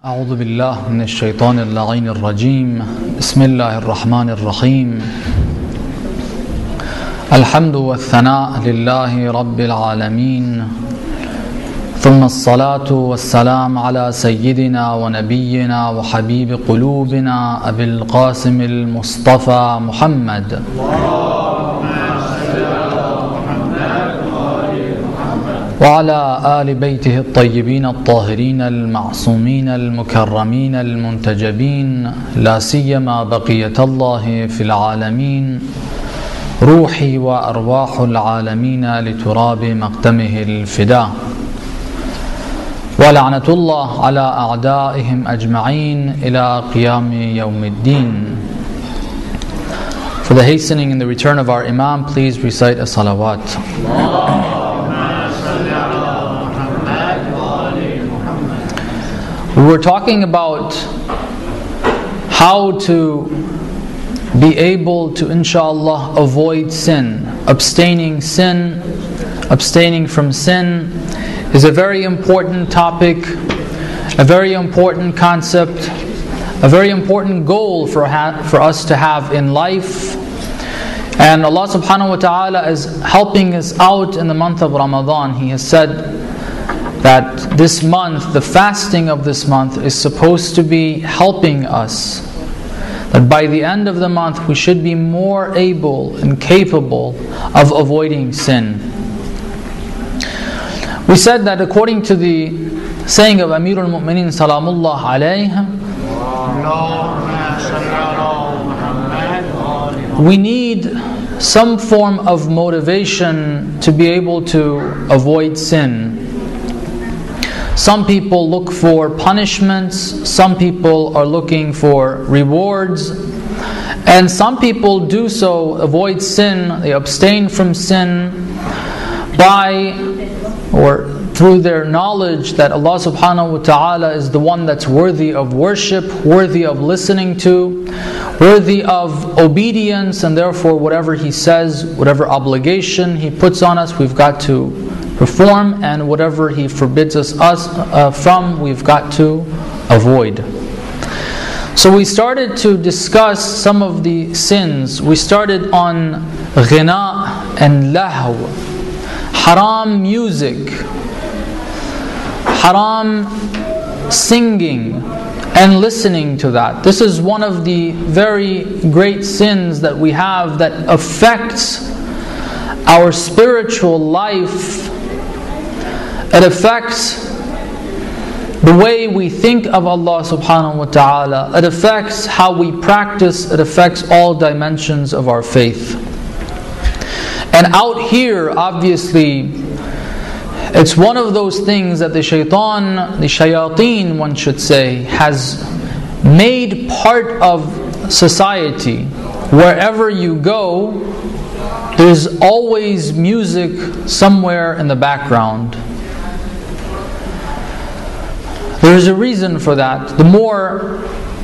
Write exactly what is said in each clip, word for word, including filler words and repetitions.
أعوذ بالله من الشيطان اللعين الرجيم. بسم الله الرحمن الرحيم. الحمد والثناء لله رب العالمين، ثم الصلاة والسلام على سيدنا ونبينا وحبيب قلوبنا أبي القاسم المصطفى محمد وعلى آل بيته الطيبين الطاهرين المعصومين المكرمين المنتجبين، لا سيما بقية الله في العالمين، روحي وأرواح العالمين لتراب مقدمه الفداء، ولعنة الله على أعدائهم أجمعين إلى قيام يوم الدين. For the hastening and the return of our Imam, please recite a salawat. We were talking about how to be able to, inshallah, avoid sin. Abstaining sin, abstaining from sin is a very important topic, a very important concept, a very important goal for, ha- for us to have in life. And Allah subhanahu wa ta'ala is helping us out in the month of Ramadan. He has said that this month, the fasting of this month, is supposed to be helping us. That by the end of the month, we should be more able and capable of avoiding sin. We said that according to the saying of Amir al-Mu'mineen Salamullah alayhim, we need some form of motivation to be able to avoid sin. Some people look for punishments, some people are looking for rewards, and some people do so, avoid sin, they abstain from sin by or through their knowledge that Allah subhanahu wa ta'ala is the one that's worthy of worship, worthy of listening to, worthy of obedience, and therefore whatever He says, whatever obligation He puts on us, we've got to perform, and whatever He forbids us, us uh, from, we've got to avoid. So we started to discuss some of the sins. We started on ghina and lahw, haram music, haram singing and listening to that. This is one of the very great sins that we have that affects our spiritual life. It affects the way we think of Allah subhanahu wa ta'ala. It affects how we practice. It affects all dimensions of our faith. And out here, obviously, it's one of those things that the shaitan, the shayateen, one should say, has made part of society. Wherever you go, there's always music somewhere in the background. There's a reason for that. The more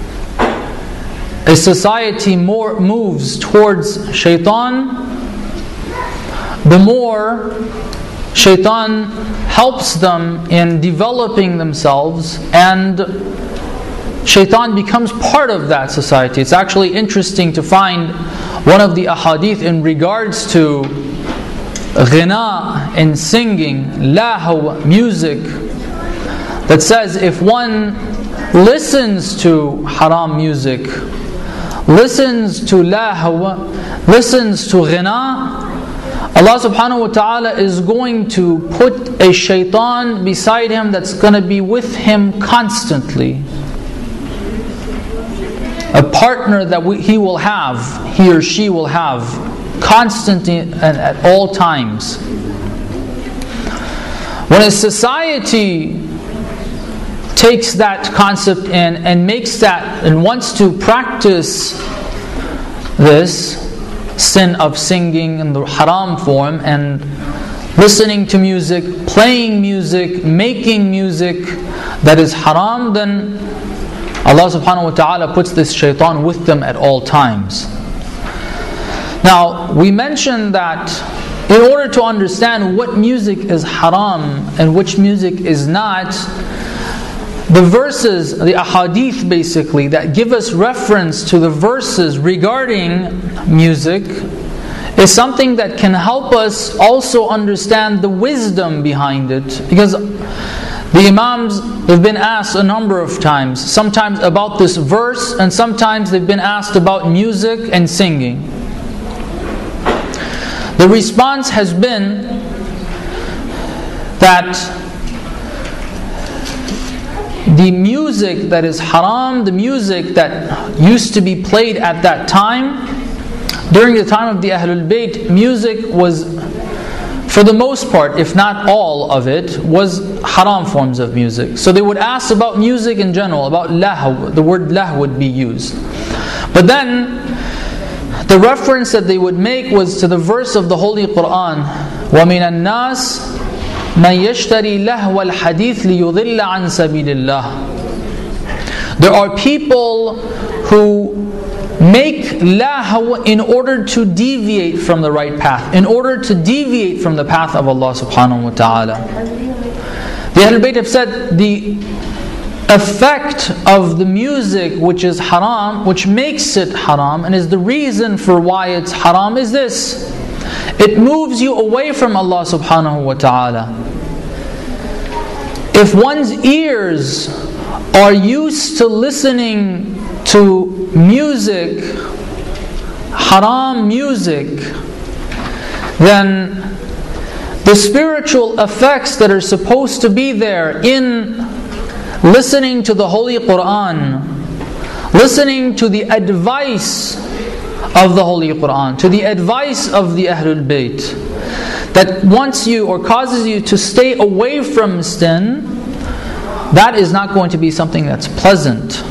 a society more moves towards shaitan, the more shaitan helps them in developing themselves, and shaitan becomes part of that society. It's actually interesting to find one of the ahadith in regards to ghina and singing, lahw, music, that says if one listens to haram music, listens to lahw, listens to ghina, Allah subhanahu wa ta'ala is going to put a shaitan beside him that's going to be with him constantly. A partner that we, he will have, he or she will have, constantly and at all times. When a society takes that concept in and makes that and wants to practice this sin of singing in the haram form and listening to music, playing music, making music that is haram, then Allah subhanahu wa ta'ala puts this shaitan with them at all times. Now, we mentioned that in order to understand what music is haram and which music is not, the verses, the ahadith basically, that give us reference to the verses regarding music is something that can help us also understand the wisdom behind it. Because the Imams have been asked a number of times, sometimes about this verse, and sometimes they've been asked about music and singing. The response has been that the music that is haram, the music that used to be played at that time, during the time of the Ahlul Bayt, music was, for the most part, if not all of it, was haram forms of music. So they would ask about music in general, about lahw, the word lahw would be used. But then, the reference that they would make was to the verse of the Holy Quran, وَمِنَ النَّاسِ مَنْ يَشْتَرِي لَهْوَ الْحَدِيثِ لِيُضِلَّ عَنْ سَبِيلِ اللَّهِ. There are people who make lahw in order to deviate from the right path, in order to deviate from the path of Allah subhanahu wa ta'ala. The Ahlul Bayt have said the effect of the music which is haram, which makes it haram, and is the reason for why it's haram, is this: it moves you away from Allah subhanahu wa ta'ala. If one's ears are used to listening to music, haram music, then the spiritual effects that are supposed to be there in listening to the Holy Quran, listening to the advice of the Holy Quran, to the advice of the Ahlul Bayt, that wants you or causes you to stay away from sin, that is not going to be something that's pleasant.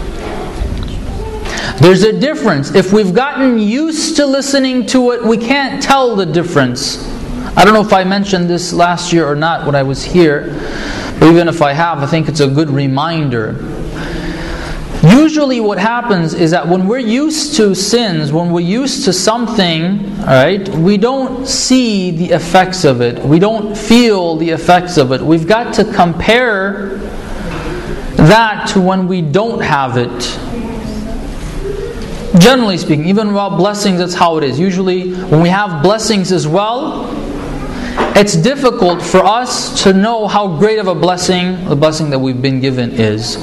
There's a difference. If we've gotten used to listening to it, we can't tell the difference. I don't know if I mentioned this last year or not when I was here, but even if I have, I think it's a good reminder. Usually what happens is that when we're used to sins, when we're used to something, right, we don't see the effects of it. We don't feel the effects of it. We've got to compare that to when we don't have it. Generally speaking, even about blessings, that's how it is. Usually when we have blessings as well, it's difficult for us to know how great of a blessing the blessing that we've been given is.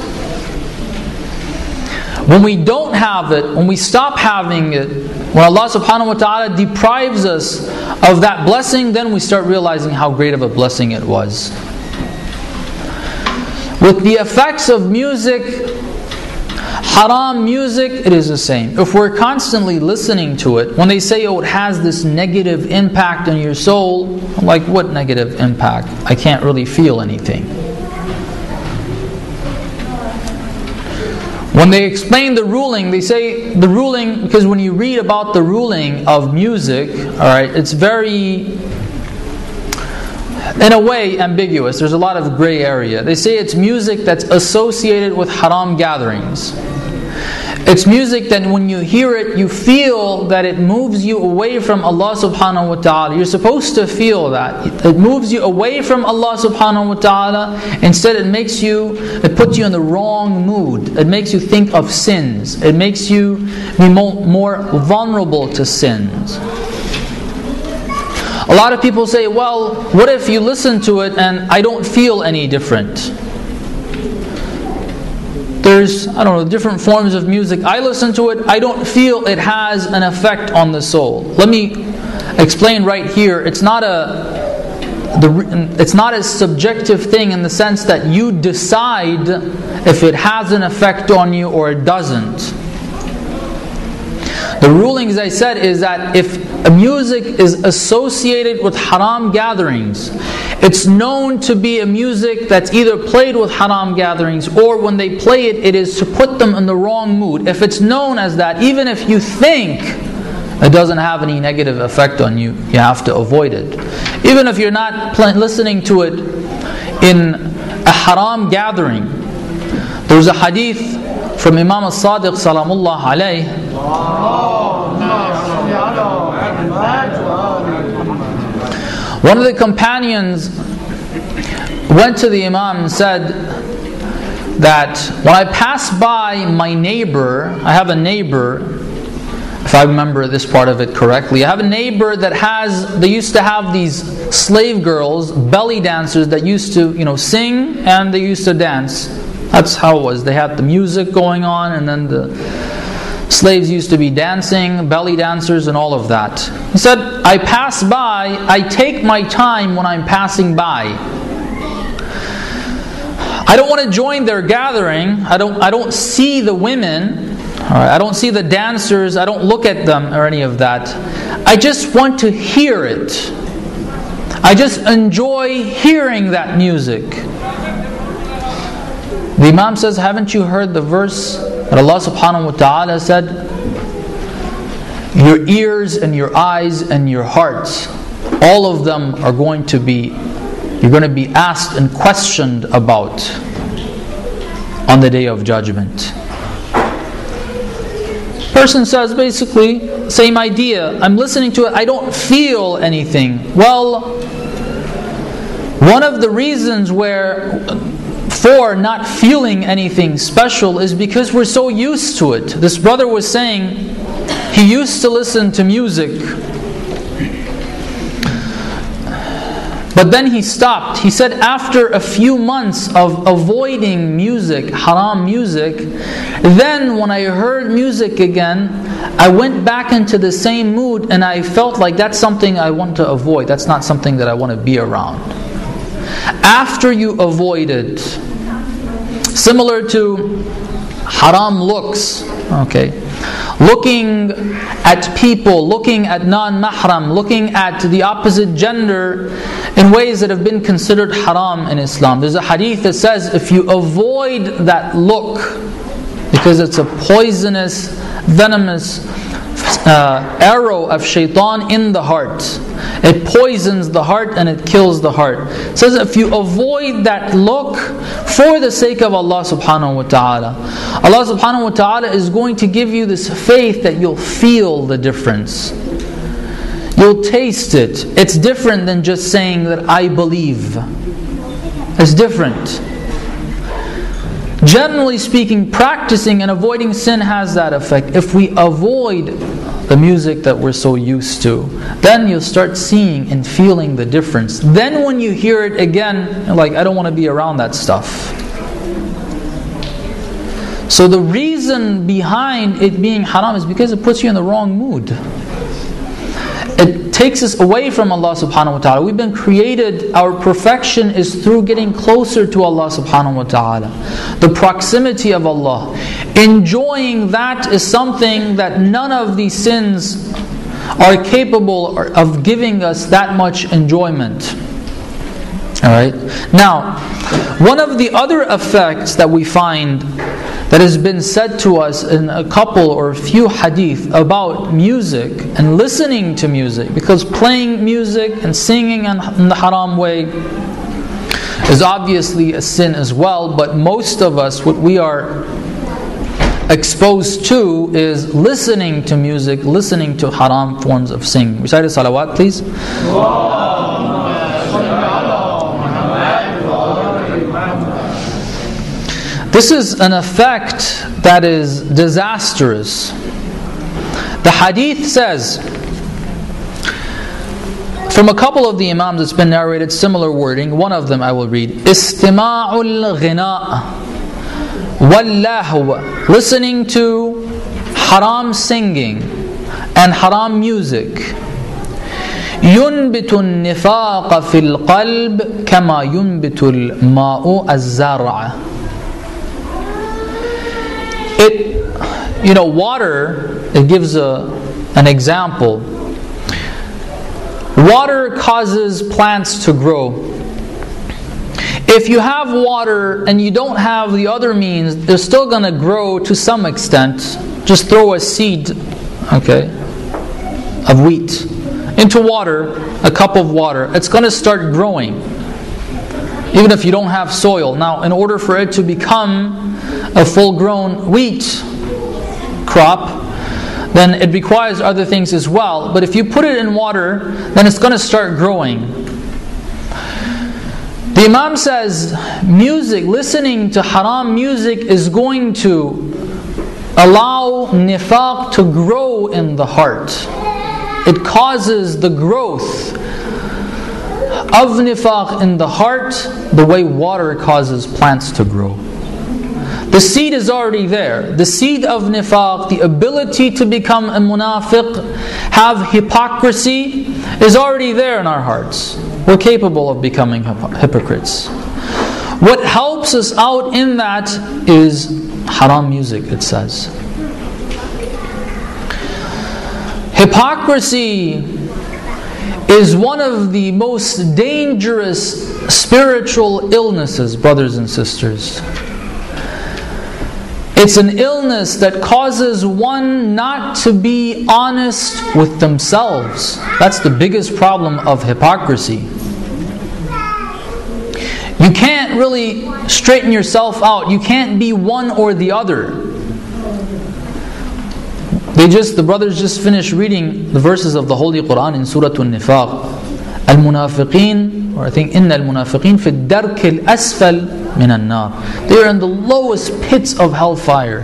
When we don't have it, when we stop having it, when Allah subhanahu wa ta'ala deprives us of that blessing, then we start realizing how great of a blessing it was. With the effects of music, haram music, it is the same. If we're constantly listening to it, when they say, oh, it has this negative impact on your soul, I'm like, what negative impact? I can't really feel anything. When they explain the ruling, they say the ruling, because when you read about the ruling of music, alright, it's very, in a way, ambiguous. There's a lot of gray area. They say it's music that's associated with haram gatherings. It's music that when you hear it, you feel that it moves you away from Allah subhanahu wa ta'ala. You're supposed to feel that. It moves you away from Allah subhanahu wa ta'ala. Instead it makes you, it puts you in the wrong mood. It makes you think of sins. It makes you be more, more vulnerable to sins. A lot of people say, well, what if you listen to it and I don't feel any different? There's, I don't know, different forms of music. I listen to it, I don't feel it has an effect on the soul. Let me explain right here. It's not a, the, it's not a subjective thing in the sense that you decide if it has an effect on you or it doesn't. The ruling, as I said, is that if music is associated with haram gatherings, it's known to be a music that's either played with haram gatherings, or when they play it, it is to put them in the wrong mood. If it's known as that, even if you think it doesn't have any negative effect on you, you have to avoid it. Even if you're not play, listening to it in a haram gathering. There's a hadith from Imam al-Sadiq salamullah alayh. One of the companions went to the Imam and said, that when I pass by my neighbor, I have a neighbor, if I remember this part of it correctly, I have a neighbor that has, they used to have these slave girls, belly dancers that used to, you know, sing and they used to dance. That's how it was. They had the music going on and then the slaves used to be dancing, belly dancers and all of that. He said, I pass by, I take my time when I'm passing by. I don't want to join their gathering. I don't, I don't see the women. Alright, I don't see the dancers, I don't look at them or any of that. I just want to hear it. I just enjoy hearing that music. The Imam says, haven't you heard the verse that Allah subhanahu wa ta'ala said, your ears and your eyes and your hearts, all of them are going to be, you're going to be asked and questioned about on the Day of Judgment. Person says basically, same idea. I'm listening to it, I don't feel anything. Well, one of the reasons where for not feeling anything special is because we're so used to it. This brother was saying he used to listen to music, but then he stopped. He said after a few months of avoiding music, haram music, then when I heard music again, I went back into the same mood and I felt like that's something I want to avoid. That's not something that I want to be around. After you avoid it, similar to haram looks, okay, looking at people, looking at non-mahram, looking at the opposite gender in ways that have been considered haram in Islam. There's a hadith that says if you avoid that look, because it's a poisonous, venomous uh, arrow of shaitan in the heart. It poisons the heart and it kills the heart. It says if you avoid that look for the sake of Allah subhanahu wa ta'ala, Allah subhanahu wa ta'ala is going to give you this faith that you'll feel the difference. You'll taste it. It's different than just saying that I believe. It's different. Generally speaking, practicing and avoiding sin has that effect. If we avoid the music that we're so used to, then you'll start seeing and feeling the difference. Then when you hear it again, you're like, I don't want to be around that stuff. So the reason behind it being haram is because it puts you in the wrong mood. It takes us away from Allah subhanahu wa ta'ala. We've been created, our perfection is through getting closer to Allah subhanahu wa ta'ala. The proximity of Allah. Enjoying that is something that none of these sins are capable of giving us that much enjoyment. Alright? Now, one of the other effects that we find that has been said to us in a couple or a few hadith about music and listening to music, because playing music and singing in the haram way is obviously a sin as well, but most of us, what we are exposed to is listening to music, listening to haram forms of singing. Recite a salawat, please. This is an effect that is disastrous. The hadith says, from a couple of the imams it's been narrated similar wording. One of them I will read. Istima'ul ghina' wal-lahw, listening to haram singing and haram music. ينبت النفاق في القلب كما ينبت الماء الزرع. It, you know, water, it gives a, an example. Water causes plants to grow. If you have water and you don't have the other means, they're still going to grow to some extent. Just throw a seed, okay, of wheat into water, a cup of water. It's going to start growing, even if you don't have soil. Now, in order for it to become a full-grown wheat crop, then it requires other things as well. But if you put it in water, then it's going to start growing. The Imam says, music, listening to haram music is going to allow nifaq to grow in the heart. It causes the growth of nifaq in the heart the way water causes plants to grow. The seed is already there. The seed of nifaq, the ability to become a munafiq, have hypocrisy, is already there in our hearts. We're capable of becoming hypocrites. What helps us out in that is haram music, it says. Hypocrisy is one of the most dangerous spiritual illnesses, brothers and sisters. It's an illness that causes one not to be honest with themselves. That's the biggest problem of hypocrisy. You can't really straighten yourself out. You can't be one or the other. They just, the brothers just finished reading the verses of the Holy Quran in Surah An-Nifaq. Al-Munafiqeen, or I think Inna al-Munafiqeen fi ad-dark al-asfal min an-nar. They are in the lowest pits of hellfire.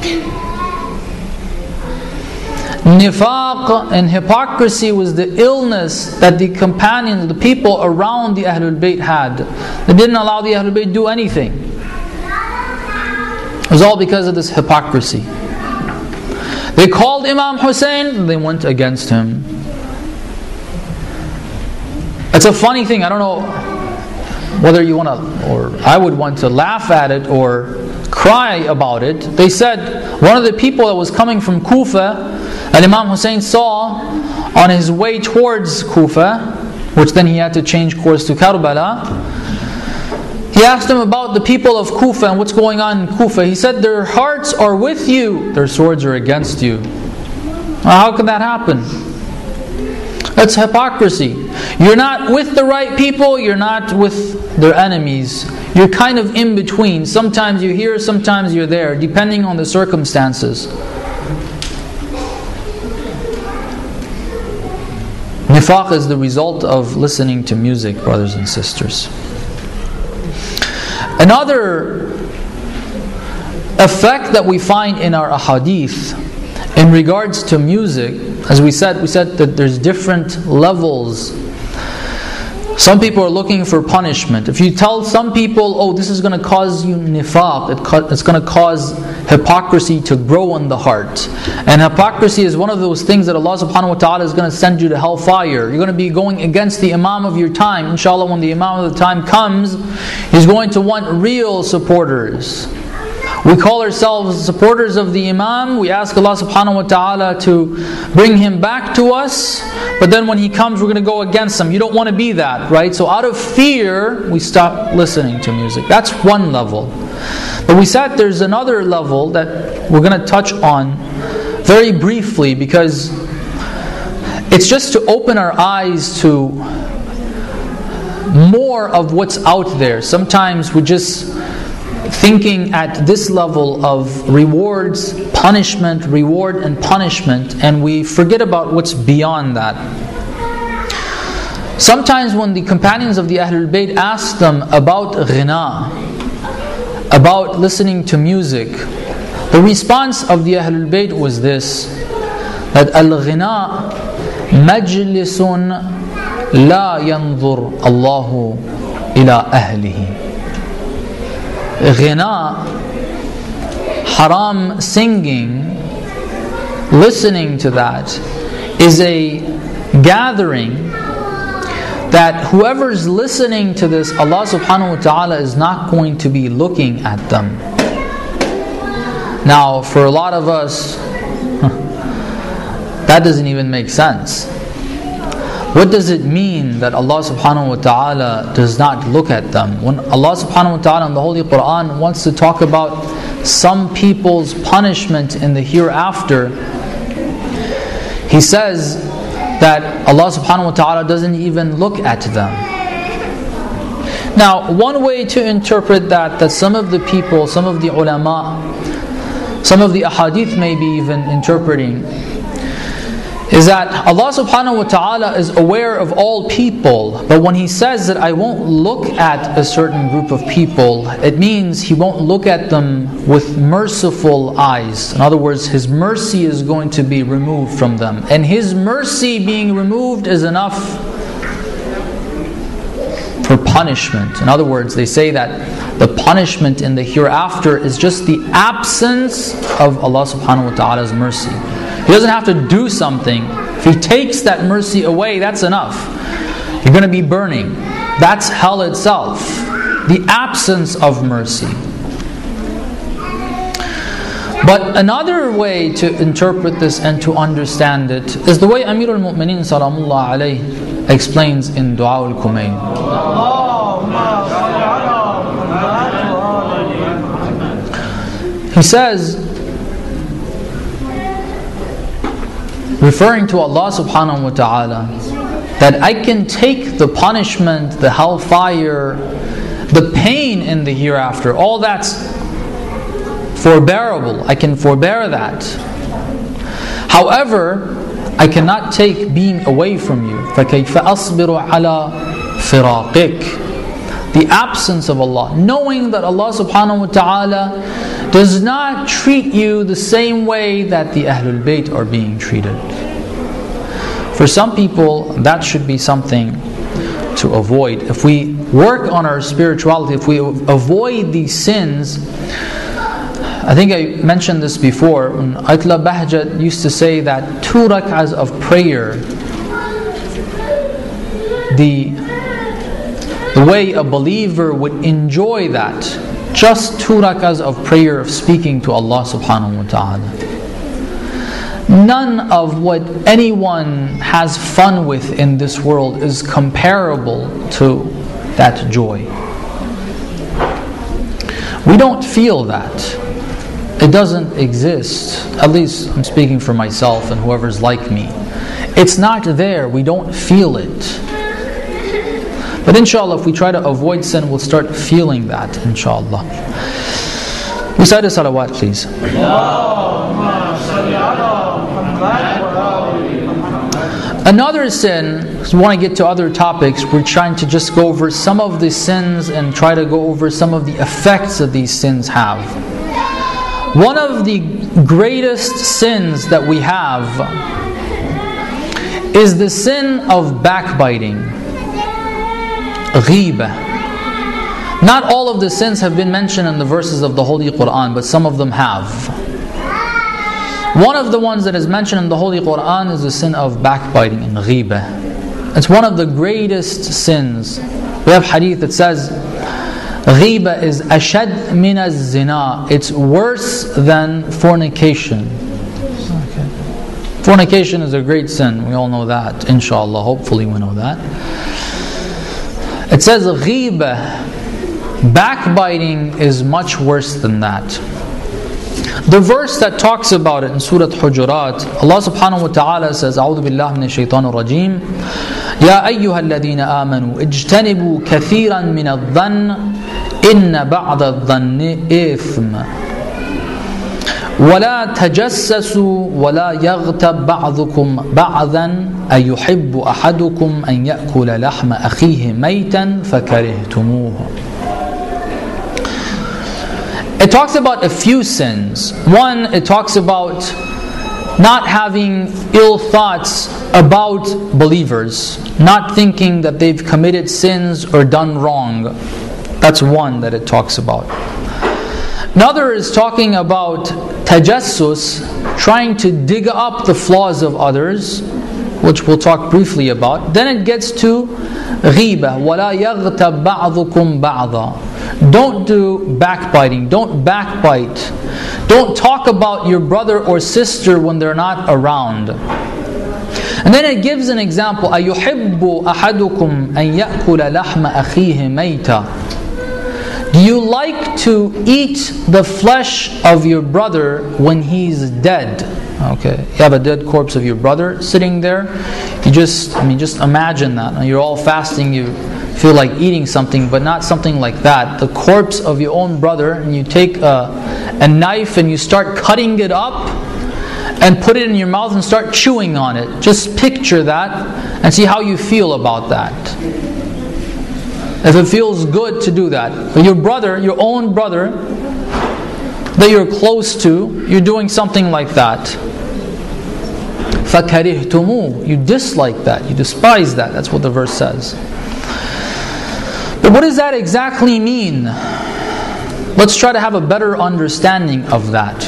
Nifaq and hypocrisy was the illness that the companions, the people around the Ahlul Bayt had. They didn't allow the Ahlul Bayt to do anything. It was all because of this hypocrisy. They called Imam Hussein, they went against him. It's a funny thing, I don't know whether you want to, or I would want to laugh at it or cry about it. They said one of the people that was coming from Kufa, and Imam Hussein saw on his way towards Kufa, which then he had to change course to Karbala, he asked him about the people of Kufa and what's going on in Kufa. He said, their hearts are with you, their swords are against you. Now, how could that happen? That's hypocrisy. You're not with the right people, you're not with their enemies. You're kind of in between. Sometimes you're here, sometimes you're there, depending on the circumstances. Nifaq is the result of listening to music, brothers and sisters. Another effect that we find in our ahadith in regards to music, as we said, we said that there's different levels. Some people are looking for punishment. If you tell some people, oh, this is going to cause you nifaq, it's going to cause hypocrisy to grow in the heart. And hypocrisy is one of those things that Allah subhanahu wa ta'ala is going to send you to hellfire. You're going to be going against the imam of your time. Inshallah, when the imam of the time comes, he's going to want real supporters. We call ourselves supporters of the Imam. We ask Allah subhanahu wa ta'ala to bring him back to us. But then when he comes, we're going to go against him. You don't want to be that, right? So out of fear, we stop listening to music. That's one level. But we said there's another level that we're going to touch on very briefly, because it's just to open our eyes to more of what's out there. Sometimes we just thinking at this level of rewards, punishment, reward and punishment, and we forget about what's beyond that. Sometimes when the companions of the Ahlul Bayt asked them about ghina, about listening to music, the response of the Ahlul Bayt was this, that al-ghina majlisun la yanzur Allahu ila ahlihi. Ghina, haram singing, listening to that, is a gathering that whoever's listening to this, Allah subhanahu wa ta'ala is not going to be looking at them. Now, for a lot of us, that doesn't even make sense. What does it mean that Allah subhanahu wa ta'ala does not look at them? When Allah subhanahu wa ta'ala in the Holy Quran wants to talk about some people's punishment in the hereafter, He says that Allah subhanahu wa ta'ala doesn't even look at them. Now, one way to interpret that, that some of the people, some of the ulama, some of the ahadith may be even interpreting, is that Allah subhanahu wa ta'ala is aware of all people, but when He says that I won't look at a certain group of people, it means He won't look at them with merciful eyes. In other words, His mercy is going to be removed from them. And His mercy being removed is enough for punishment. In other words, they say that the punishment in the hereafter is just the absence of Allah subhanahu wa ta'ala's mercy. He doesn't have to do something. If He takes that mercy away, that's enough. You're going to be burning. That's hell itself. The absence of mercy. But another way to interpret this and to understand it is the way Amir al-Mu'mineen Salamullah alayhi explains in Dua al-Kumayn. He says, referring to Allah subhanahu wa ta'ala, that I can take the punishment, the hellfire, the pain in the hereafter, all that's forbearable. I can forbear that. However, I cannot take being away from you. فَكَيْفَ أَصْبِرُ عَلَى فِرَاقِكَ. The absence of Allah. Knowing that Allah subhanahu wa ta'ala does not treat you the same way that the Ahlul Bayt are being treated. For some people, that should be something to avoid. If we work on our spirituality, if we avoid these sins, I think I mentioned this before. Ayatollah Bahjat used to say that two rak'ahs of prayer, the, the way a believer would enjoy that, just two rak'ahs of prayer of speaking to Allah subhanahu wa ta'ala. None of what anyone has fun with in this world is comparable to that joy. We don't feel that. It doesn't exist. At least I'm speaking for myself and whoever's like me. It's not there. We don't feel it. But inshallah, if we try to avoid sin, we'll start feeling that, inshallah. Recite a salawat, please. Another sin, because we want to get to other topics, we're trying to just go over some of the sins and try to go over some of the effects that these sins have. One of the greatest sins that we have is the sin of backbiting. Ghibah. Not all of the sins have been mentioned in the verses of the Holy Quran, but some of them have. One of the ones that is mentioned in the Holy Quran is the sin of backbiting and ghibah. It's one of the greatest sins. We have hadith that says, ghibah is ashad min az-zina. It's worse than fornication. Okay. Fornication is a great sin. We all know that, inshallah. Hopefully we know that. It says ghibah. Backbiting is much worse than that. The verse that talks about it in Surah Hujurat, Allah subhanahu wa ta'ala says, أعوذ بالله من الشيطان الرجيم يا أيها الذين آمنوا اجتنبوا كثيرا من الظن إن بعض الظن إثم ولا تجسسوا ولا يغتب بعضكم بعضا أيحب أحدكم أن يأكل لحم أخيه ميتا فكرهتموه. It talks about a few sins. One, it talks about not having ill thoughts about believers, not thinking that they've committed sins or done wrong. That's one that it talks about. Another is talking about tajassus, trying to dig up the flaws of others, which we'll talk briefly about. Then it gets to ghibah, وَلَا يَغْتَبْ بَعْضُكُمْ بَعْضًا. Don't do backbiting. Don't backbite. Don't talk about your brother or sister when they're not around. And then it gives an example. أَيُحِبُّ أَحَدُكُمْ أَنْ يَأْكُلَ لَحْمَ أَخِيهِ مَيْتًا. Do you like to eat the flesh of your brother when he's dead? Okay, you have a dead corpse of your brother sitting there. You just, I mean, just imagine that. You're all fasting. You feel like eating something, but not something like that. The corpse of your own brother, and you take a, a knife and you start cutting it up, and put it in your mouth and start chewing on it. Just picture that and see how you feel about that. If it feels good to do that. But your brother, your own brother, that you're close to, you're doing something like that. فَكَرِهْتُمُوهُ. You dislike that, you despise that. That's what the verse says. But what does that exactly mean? Let's try to have a better understanding of that.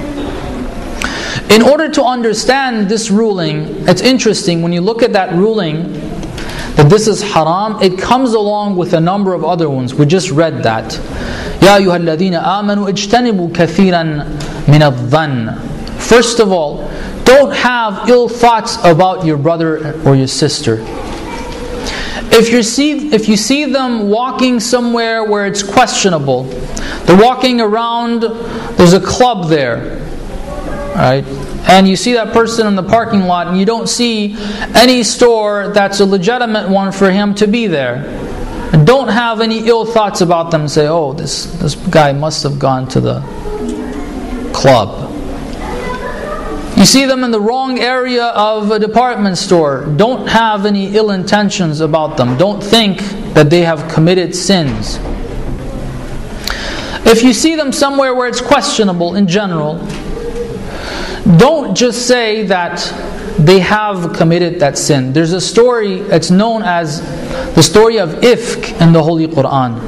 In order to understand this ruling, it's interesting, when you look at that ruling, that this is haram, it comes along with a number of other ones. We just read that. يَا أَيُّهَا الَّذِينَ آمَنُوا اجْتَنِبُوا كَثِيرًا مِنَ الظَّنِّ. First of all, don't have ill thoughts about your brother or your sister. If you see, if you see them walking somewhere where it's questionable, they're walking around, there's a club there, right? And you see that person in the parking lot and you don't see any store that's a legitimate one for him to be there. And don't have any ill thoughts about them and say, oh, this, this guy must have gone to the club. You see them in the wrong area of a department store. Don't have any ill intentions about them. Don't think that they have committed sins. If you see them somewhere where it's questionable in general, don't just say that they have committed that sin. There's a story, it's known as the story of Ifk in the Holy Quran.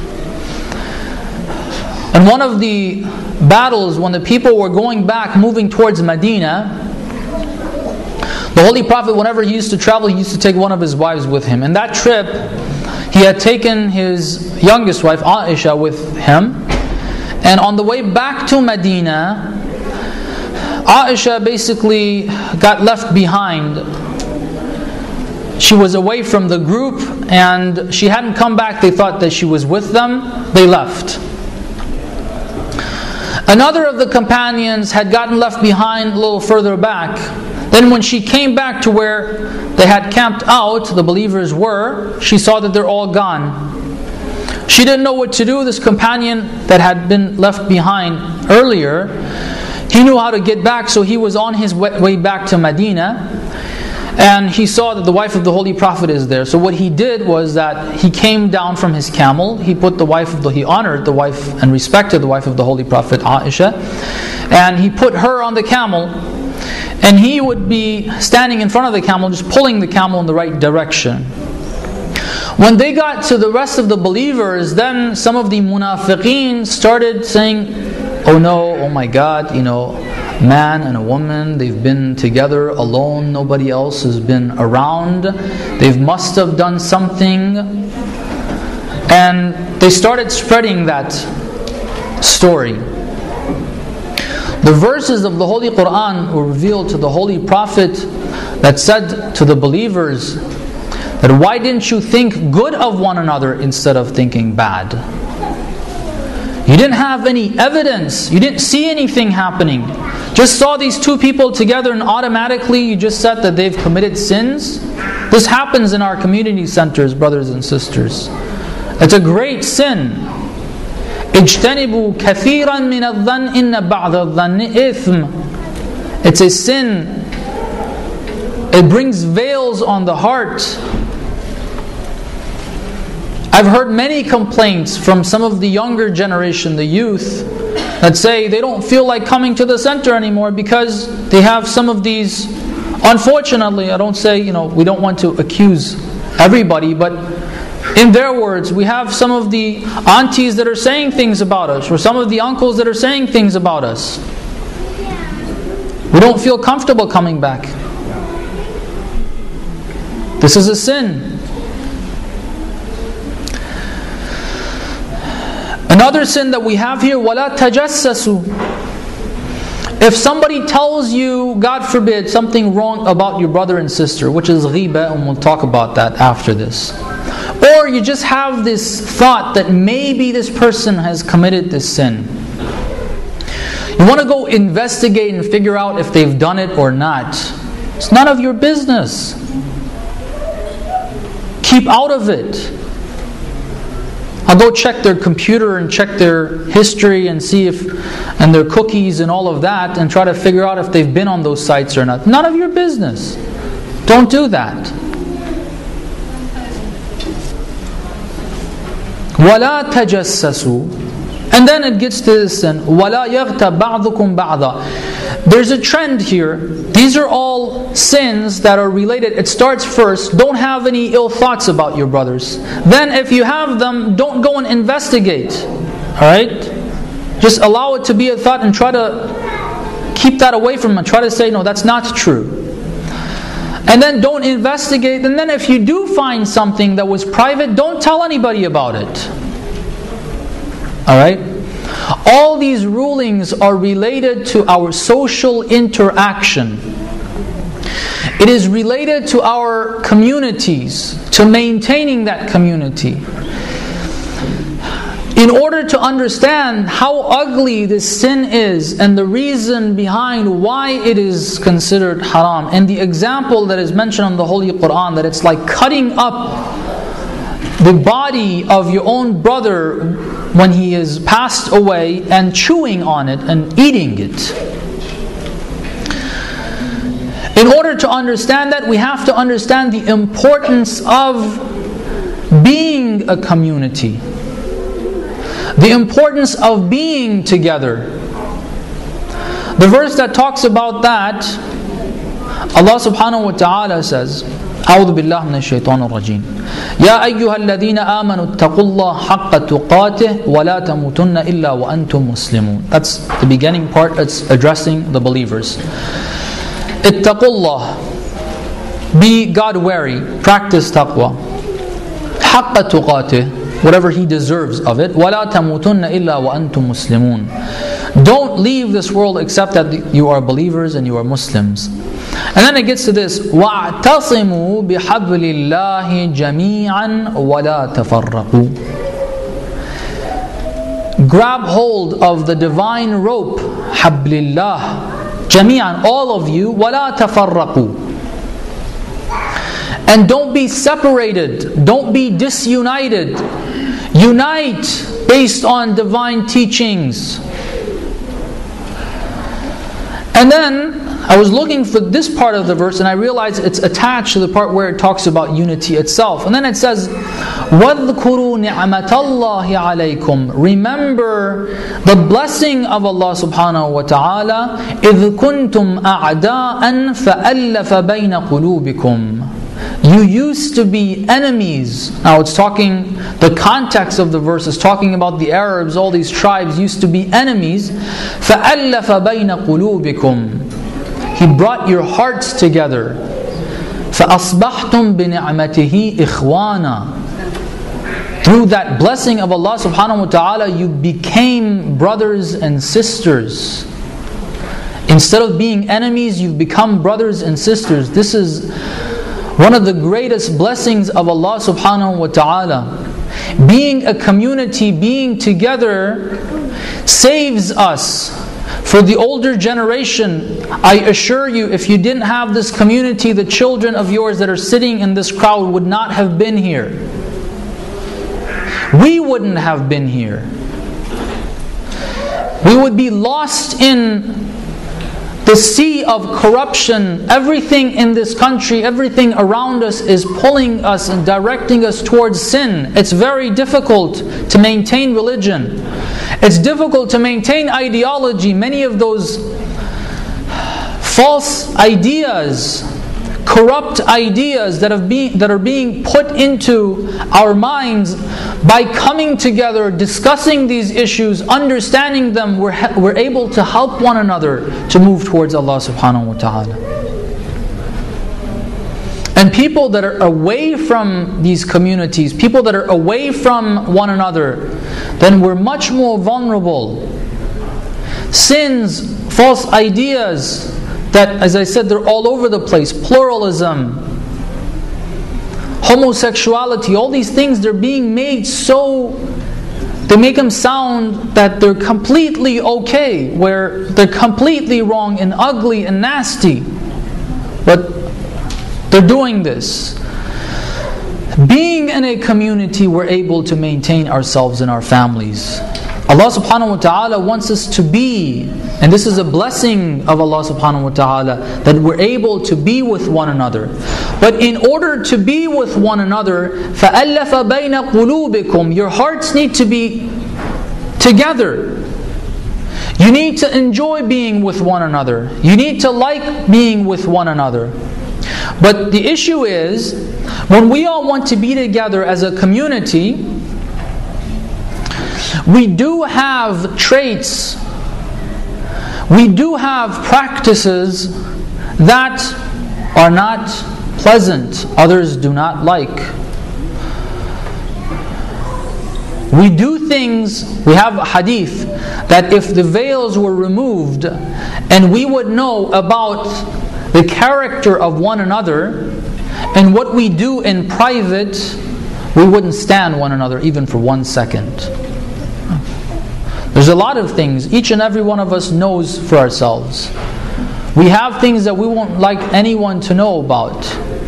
And one of the battles, when the people were going back, moving towards Medina, the Holy Prophet, whenever he used to travel, he used to take one of his wives with him. In that trip, he had taken his youngest wife, Aisha, with him. And on the way back to Medina, Aisha basically got left behind. She was away from the group and she hadn't come back. They thought that she was with them. They left. Another of the companions had gotten left behind a little further back. Then when she came back to where they had camped out, the believers were, she saw that they're all gone. She didn't know what to do. This companion that had been left behind earlier, he knew how to get back, so he was on his way back to Medina. And he saw that the wife of the Holy Prophet is there. So what he did was that he came down from his camel. He put the wife of the, he honored the wife and respected the wife of the Holy Prophet, Aisha. And he put her on the camel. And he would be standing in front of the camel, just pulling the camel in the right direction. When they got to the rest of the believers, then some of the munafiqeen started saying, oh no, oh my God, you know, man and a woman, they've been together alone, nobody else has been around, they must have done something. And they started spreading that story. The verses of the Holy Quran were revealed to the Holy Prophet that said to the believers that why didn't you think good of one another instead of thinking bad? You didn't have any evidence. You didn't see anything happening. Just saw these two people together and automatically you just said that they've committed sins. This happens in our community centers, brothers and sisters. It's a great sin. اجتنبوا كثيرا من الظن إن بعض الظن إثم. It's a sin. It brings veils on the heart. I've heard many complaints from some of the younger generation, the youth, that say they don't feel like coming to the center anymore because they have some of these, unfortunately, I don't say, you know, we don't want to accuse everybody, but in their words, we have some of the aunties that are saying things about us, or some of the uncles that are saying things about us. We don't feel comfortable coming back. This is a sin. Another sin that we have here, وَلَا تَجَسَّسُوا. If somebody tells you, God forbid, something wrong about your brother and sister, which is ghiba, and we'll talk about that after this. Or you just have this thought that maybe this person has committed this sin. You want to go investigate and figure out if they've done it or not. It's none of your business. Keep out of it. I'll go check their computer and check their history and see if, and their cookies and all of that, and try to figure out if they've been on those sites or not. None of your business. Don't do that. وَلَا تَجَسَّسُوا. And then it gets to this sin. وَلَا يَغْتَبْ بَعْضُكُمْ بَعْضًا. There's a trend here. These are all sins that are related. It starts first. Don't have any ill thoughts about your brothers. Then if you have them, don't go and investigate. Alright? Just allow it to be a thought and try to keep that away from it. Try to say, no, that's not true. And then don't investigate. And then if you do find something that was private, don't tell anybody about it. Alright? All these rulings are related to our social interaction. It is related to our communities, to maintaining that community. In order to understand how ugly this sin is and the reason behind why it is considered haram, and the example that is mentioned in the Holy Quran, that it's like cutting up the body of your own brother when he is passed away and chewing on it and eating it. In order to understand that, we have to understand the importance of being a community. The importance of being together. The verse that talks about that, Allah subhanahu wa ta'ala says, أعوذ بالله من الشيطان الرجيم يا أيها الذين آمنوا اتقوا الله حق تقاته ولا تموتن إلا وأنتم مسلمون. That's the beginning part that's addressing the believers. اتقوا الله. Be God wary. Practice taqwa. حق تقاته. Whatever He deserves of it. ولا تموتن إلا وأنتم مسلمون. Don't leave this world except that you are believers and you are Muslims. And then it gets to this, وَاعْتَصِمُوا بِحَبْلِ اللَّهِ جَمِيعًا وَلَا تَفَرَّقُوا. Grab hold of the divine rope, حَبْلِ اللَّهِ جَمِيعًا, all of you, وَلَا تَفَرَّقُوا. And don't be separated, don't be disunited. Unite based on divine teachings. And then I was looking for this part of the verse and I realized it's attached to the part where it talks about unity itself. And then it says, وَاذْكُرُوا نِعْمَةَ اللَّهِ عَلَيْكُمْ. Remember the blessing of Allah subhanahu wa ta'ala. إِذْ كُنْتُمْ أَعْدَاءً فَأَلَّفَ بَيْنَ قُلُوبِكُمْ. You used to be enemies. Now it's talking, the context of the verse is talking about the Arabs, all these tribes used to be enemies. فَأَلَّفَ بَيْنَ قُلُوبِكُمْ. He brought your hearts together. فَأَصْبَحْتُمْ بِنِعْمَتِهِ إِخْوَانًا. Through that blessing of Allah subhanahu wa ta'ala, you became brothers and sisters. Instead of being enemies, you've become brothers and sisters. This is one of the greatest blessings of Allah subhanahu wa ta'ala. Being a community, being together, saves us. For the older generation, I assure you, if you didn't have this community, the children of yours that are sitting in this crowd would not have been here. We wouldn't have been here. We would be lost in the sea of corruption. Everything in this country, everything around us is pulling us and directing us towards sin. It's very difficult to maintain religion. It's difficult to maintain ideology. Many of those false ideas, corrupt ideas that have been that are being put into our minds, by coming together, discussing these issues, understanding them, we're, we're able to help one another to move towards Allah subhanahu wa ta'ala. And people that are away from these communities, people that are away from one another, then we're much more vulnerable. Sins, false ideas, that, as I said, they're all over the place. Pluralism, homosexuality, all these things, they're being made so, they make them sound that they're completely okay, where they're completely wrong and ugly and nasty. But they're doing this. being in a community, we're able to maintain ourselves in our families. Allah subhanahu wa ta'ala wants us to be, and this is a blessing of Allah subhanahu wa ta'ala, that we're able to be with one another. But in order to be with one another, فَأَلَّفَ بَيْنَ قُلُوبِكُمْ, your hearts need to be together. You need to enjoy being with one another. You need to like being with one another. But the issue is, when we all want to be together as a community, we do have traits, we do have practices that are not pleasant, others do not like. We do things, we have a hadith, that if the veils were removed and we would know about the character of one another and what we do in private, we wouldn't stand one another even for one second. There's a lot of things each and every one of us knows for ourselves. We have things that we won't like anyone to know about.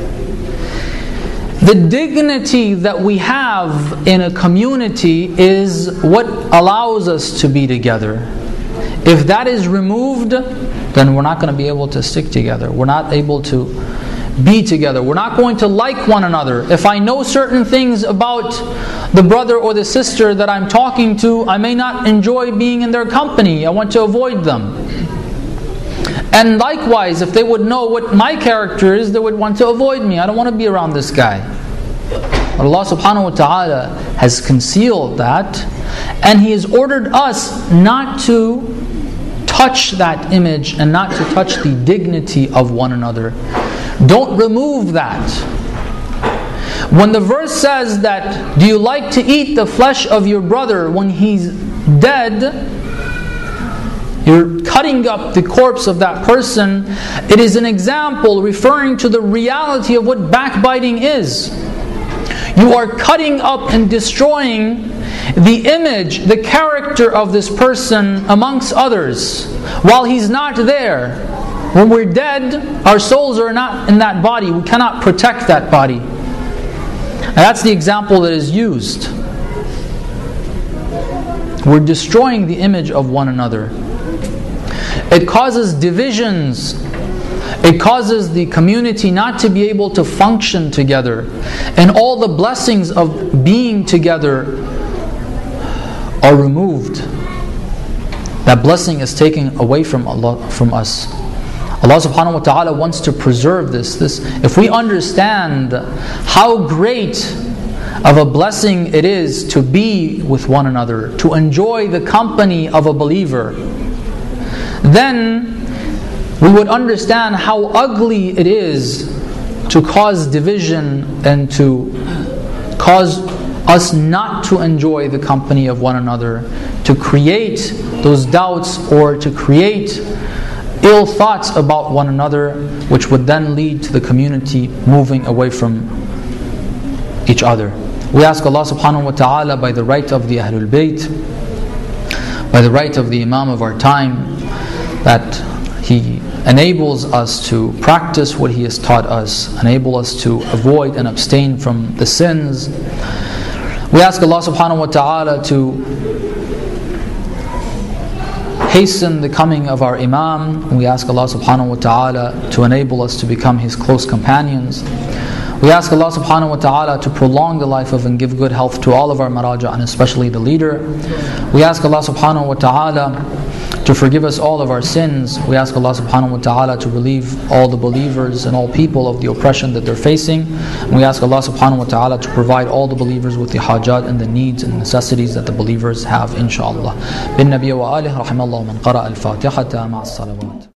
The dignity that we have in a community is what allows us to be together. If that is removed, then we're not going to be able to stick together. We're not able to be together. We're not going to like one another. If I know certain things about the brother or the sister that I'm talking to, I may not enjoy being in their company. I want to avoid them. And likewise, if they would know what my character is, they would want to avoid me. I don't want to be around this guy. But Allah subhanahu wa ta'ala has concealed that, and He has ordered us not to touch that image and not to touch the dignity of one another. Don't remove that. When the verse says that, do you like to eat the flesh of your brother when he's dead? You're cutting up the corpse of that person. It is an example referring to the reality of what backbiting is. You are cutting up and destroying the image, the character of this person amongst others while he's not there. When we're dead, our souls are not in that body. We cannot protect that body. And that's the example that is used. We're destroying the image of one another. It causes divisions. It causes the community not to be able to function together. And all the blessings of being together are removed. That blessing is taken away from Allah, from us. Allah subhanahu wa ta'ala wants to preserve this. This, if we understand how great of a blessing it is to be with one another, to enjoy the company of a believer, then we would understand how ugly it is to cause division and to cause us not to enjoy the company of one another, to create those doubts or to create ill thoughts about one another, which would then lead to the community moving away from each other. We ask Allah subhanahu wa ta'ala, by the right of the Ahlul Bayt, by the right of the Imam of our time, that He enables us to practice what He has taught us, enable us to avoid and abstain from the sins. We ask Allah subhanahu wa ta'ala to hasten the coming of our Imam. We ask Allah subhanahu wa ta'ala to enable us to become his close companions. We ask Allah subhanahu wa ta'ala to prolong the life of and give good health to all of our maraja, and especially the leader. We ask Allah subhanahu wa ta'ala to forgive us all of our sins. We ask Allah subhanahu wa ta'ala to relieve all the believers and all people of the oppression that they're facing. And we ask Allah subhanahu wa ta'ala to provide all the believers with the hajat and the needs and necessities that the believers have, inshaAllah. Bin Nabiya wa alih rahimallahu man qara al-Fatihata ma'a as-salawat.